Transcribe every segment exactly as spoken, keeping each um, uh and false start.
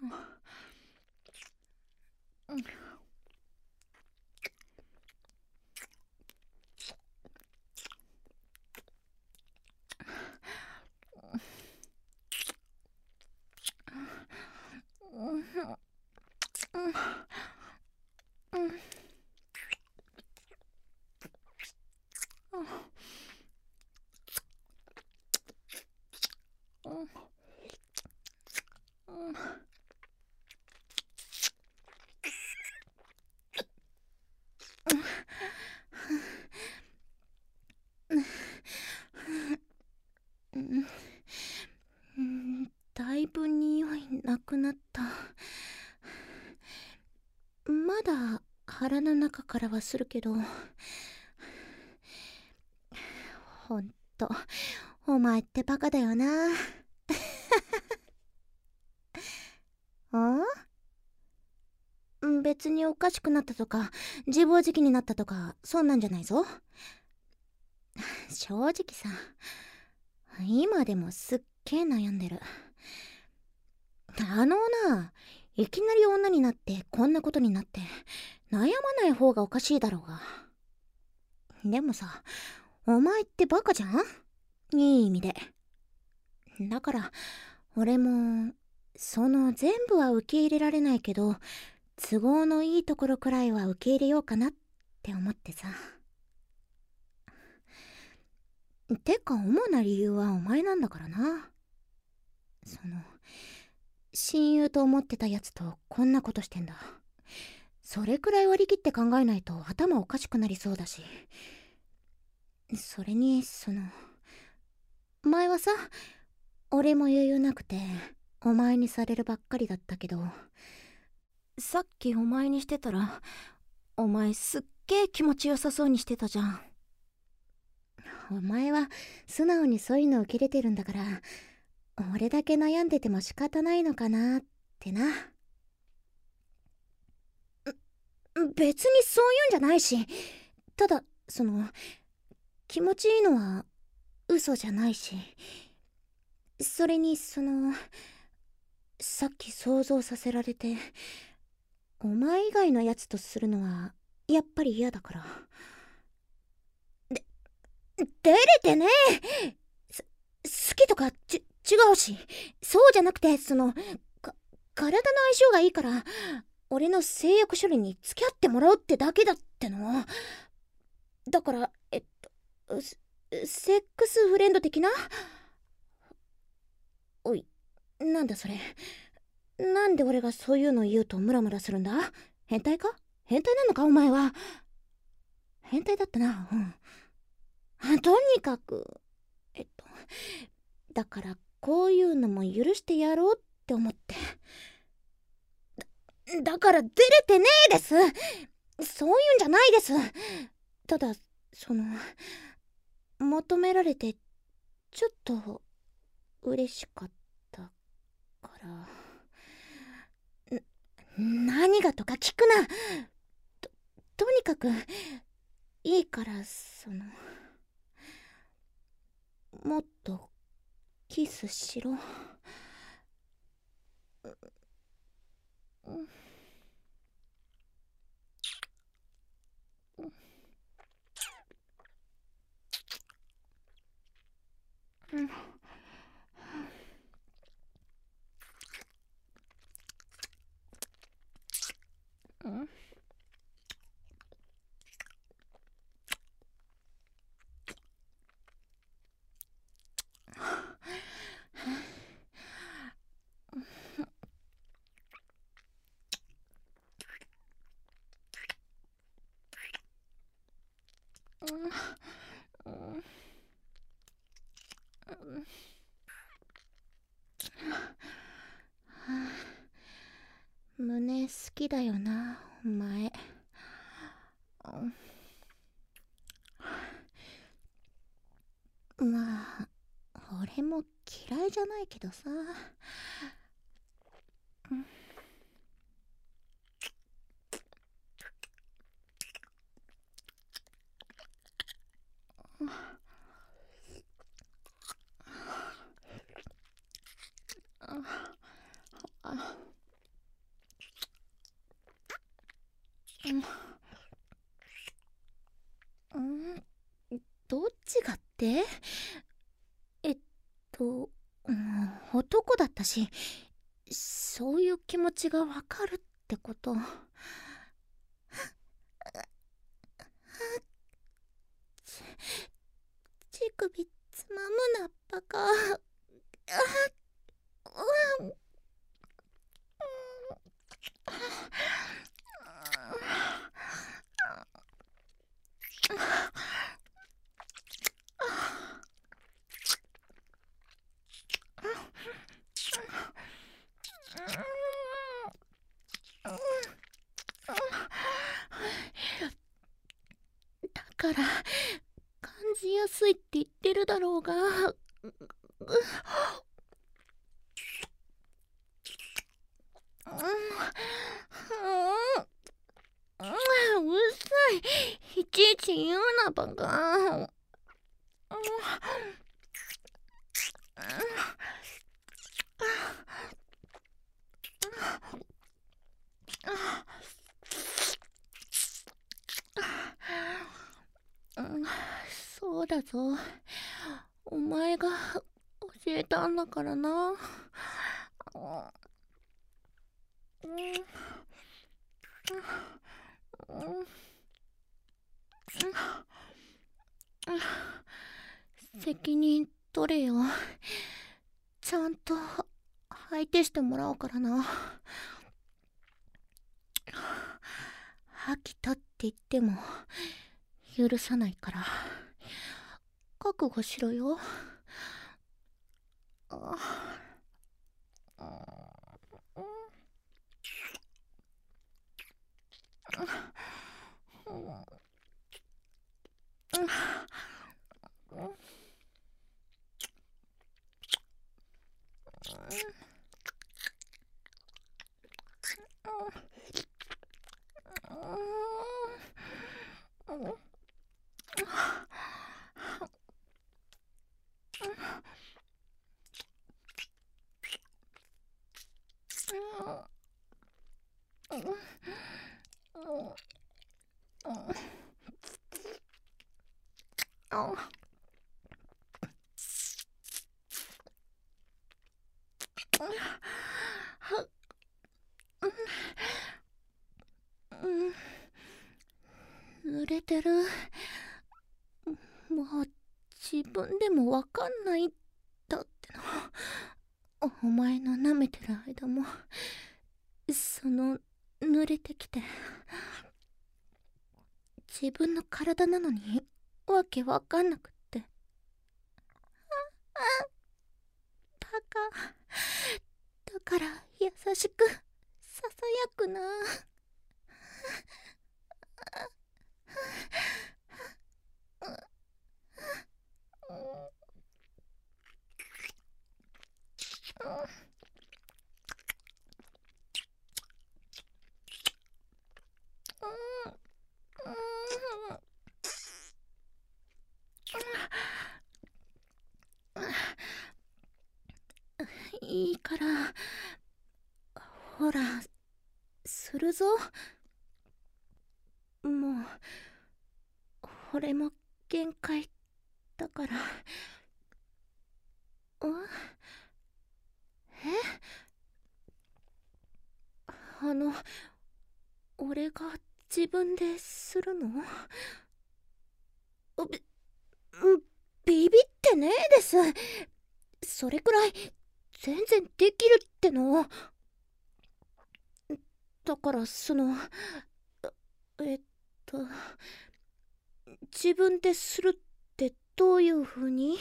だいぶ匂いなくなった。まだ腹の中からはするけど、ほんとお前ってバカだよな。あ？別におかしくなったとか自暴自棄になったとかそんなんじゃないぞ。正直さ、今でもすっげえ悩んでる。あのな、いきなり女になってこんなことになって悩まない方がおかしいだろうが。でもさ、お前ってバカじゃん？いい意味で。だから俺もその全部は受け入れられないけど、都合のいいところくらいは受け入れようかなって思ってさ。てか主な理由はお前なんだからな。その親友と思ってたやつとこんなことしてんだ。それくらい割り切って考えないと頭おかしくなりそうだし。それにその前はさ、俺も余裕なくてお前にされるばっかりだったけど、さっきお前にしてたらお前すっげえ気持ちよさそうにしてたじゃん。お前は素直にそういうの受け入れてるんだから、俺だけ悩んでても仕方ないのかなってな。別にそういうんじゃないし、ただその気持ちいいのは嘘じゃないし、それにそのさっき想像させられて、お前以外のやつとするのはやっぱり嫌だから。で照れてねえ。す好きとかち違うし、そうじゃなくてそのか体の相性がいいから俺の誓約書類に付き合ってもらうってだけだっての。だからえっとセックスフレンド的な。おい、なんだそれ。なんで俺がそういうの言うとムラムラするんだ？変態か？変態なのかお前は。変態だったな。うん。とにかくえっとだからこういうのも許してやろうって思って。だ、だから照れてねえです。そういうんじゃないです。ただその求められてちょっと嬉しかったから。何がとか聞くな。と、とにかくいいからそのもっとキスしろ。うんうん胸好きだよなお前。まあ俺も嫌いじゃないけどさ。 どっちがって？えっと、うん、男だったし、そういう気持ちがわかるってこと。乳首つまむなバカ。あうんだから感じやすいって言ってるだろうが。うるさい、いちいち言うなバカ。そうだぞ、お前が教えたんだからな。責任取れよ。ちゃんと相手してもらおうからな。飽きたって言っても許さないから覚悟しろよ。あ濡れてる。もう自分でもわかんないんだっての。お前の舐めてる間もその濡れてきて、自分の体なのにわけわかんなくって。バカだから優しくささやくな。いいから、ほらするぞ。もう俺も限界だから。あえあの俺が自分でするの？びビビってねえです。それくらい全然できるっての。だからそのえっと自分でするってどういう風に？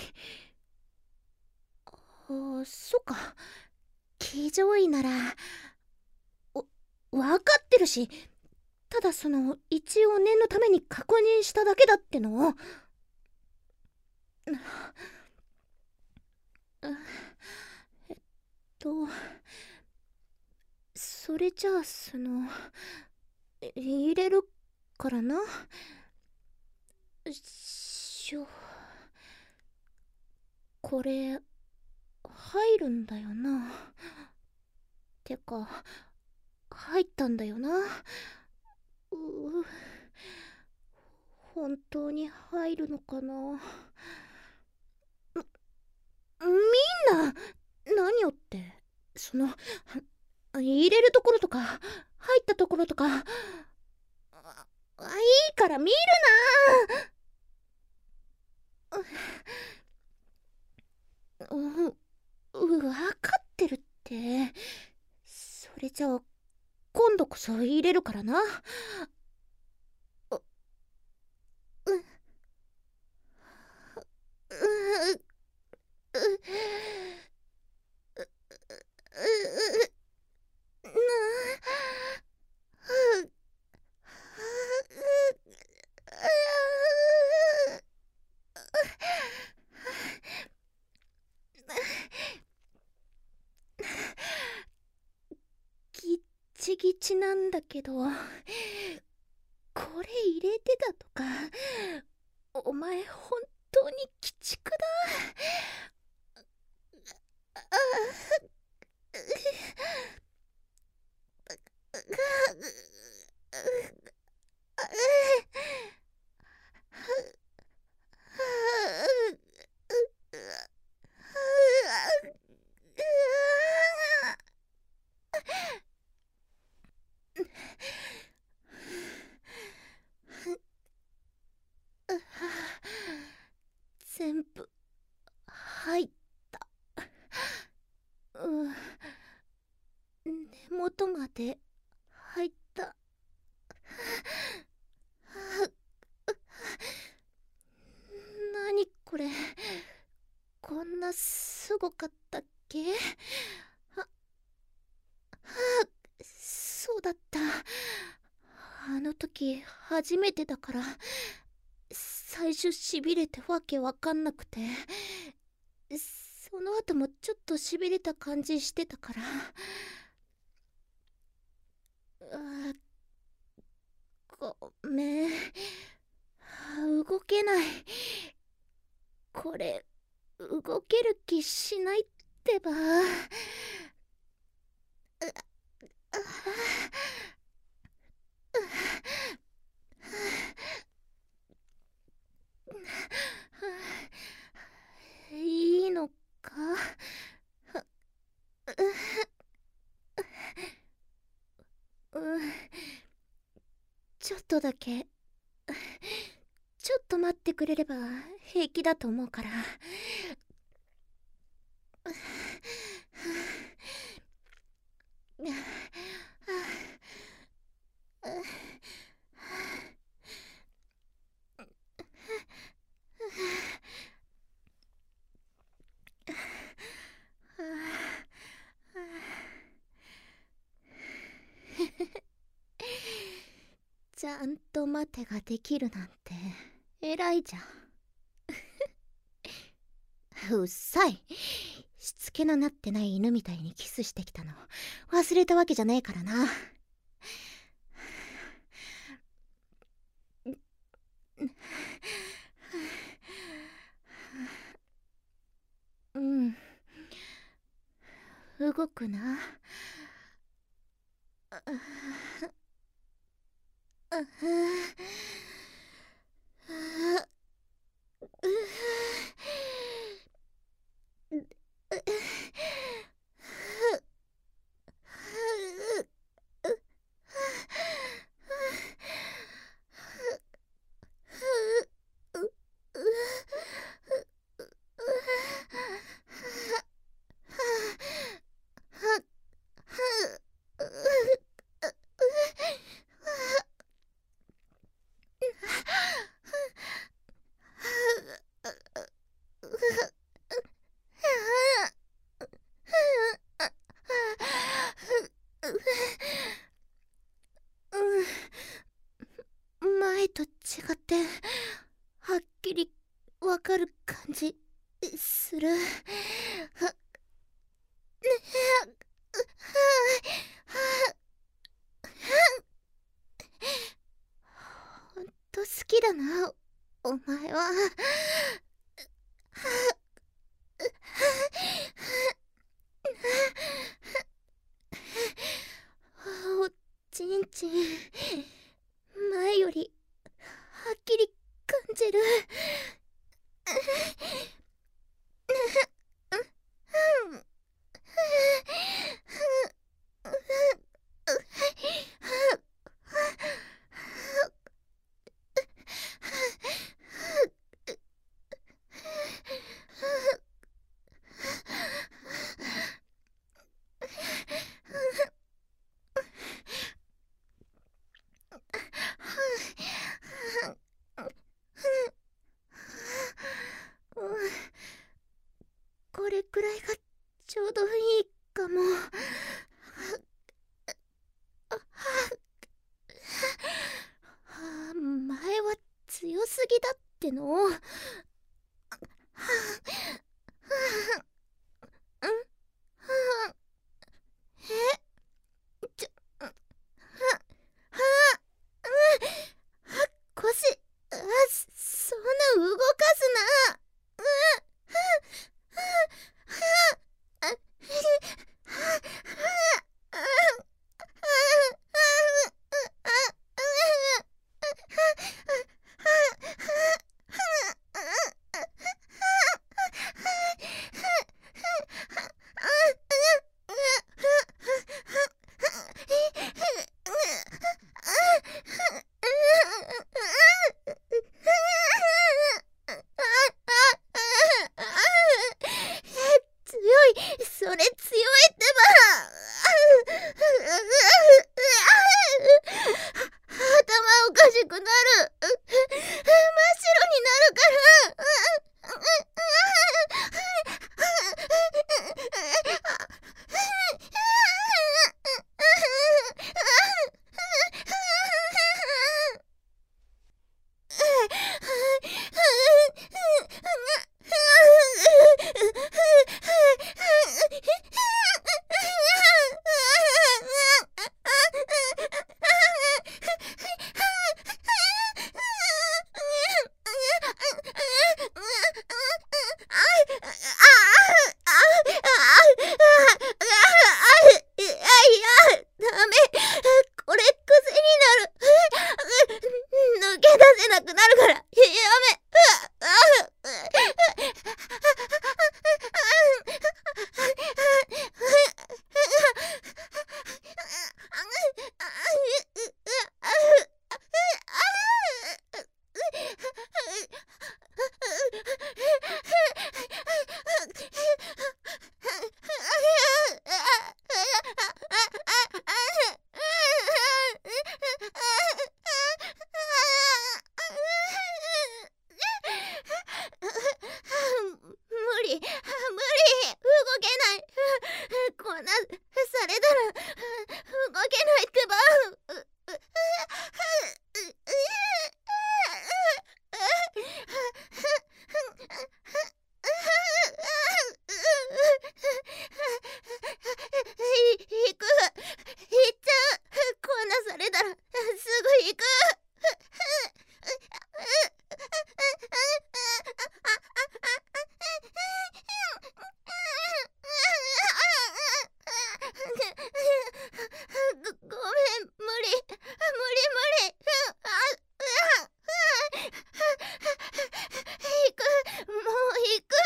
あ、そっか、騎乗位ならわ分かってるし、ただその一応念のために確認しただけだっての。えっとそれじゃあその入れるからな。しょ、これ入るんだよな。てか入ったんだよな。う本当に入るのかな。みんな何をって、その入れるところとか入ったところとか、あいいから見るな。う、う、分かってるって。それじゃあ今度こそ入れるからな。う、う、う、う、ぎっちぎちなんだけど、これ入れてたとか、お前本当に鬼畜だ。全部入った。うん、根元まで入った。何これ、こんなすごかったっけ。あ、はあ、そうだった。あの時初めてだから、最初しびれてわけわかんなくて、その後もちょっとしびれた感じしてたから。あ、ごめん、動けない。これ動ける気しないってば。いいのか。うん、ちょっとだけ、ちょっと待ってくれれば平気だと思うから。ちゃんと待てができるなんて偉いじゃん。うっさい。しつけのなってない犬みたいにキスしてきたの忘れたわけじゃねえからな。うん、動くな。前と違ってはっきりわかる感じする。ほんと好きだな、お前は。おちんちん、前よりはっきりくらいがちょうどいいかも。前は強すぎだっての。んえちょはは腰あそんな動かすな。それ強いってば。頭おかしくなる。真っ白になるから。抜け出せなくなるからやめ。無理無理、動けない。こんなされたら動けないってば。行く、行っちゃう。こんなされたらすぐ行く。ご、ごめん、無理無理無理。行く、もう行く。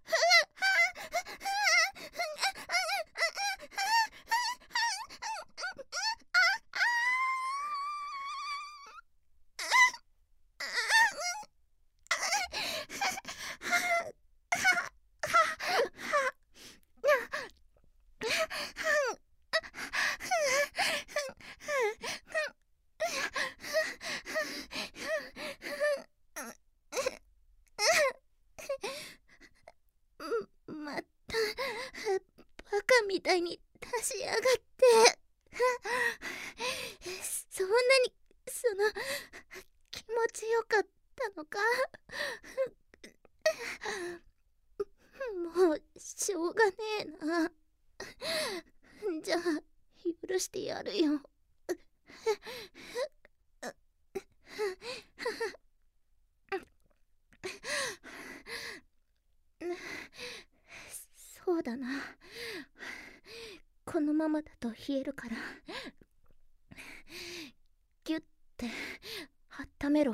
またバカみたいに出しやがって。そんなにその気持ちよかったのか。もうしょうがねえな。じゃあ許してやるよ。そうだな。このままだと冷えるからギュッて温めろ。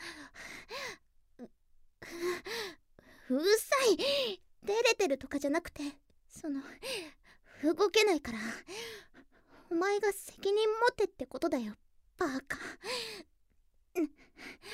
うるさい。照れてるとかじゃなくて、その動けないからお前が責任持てってことだよ、バカ。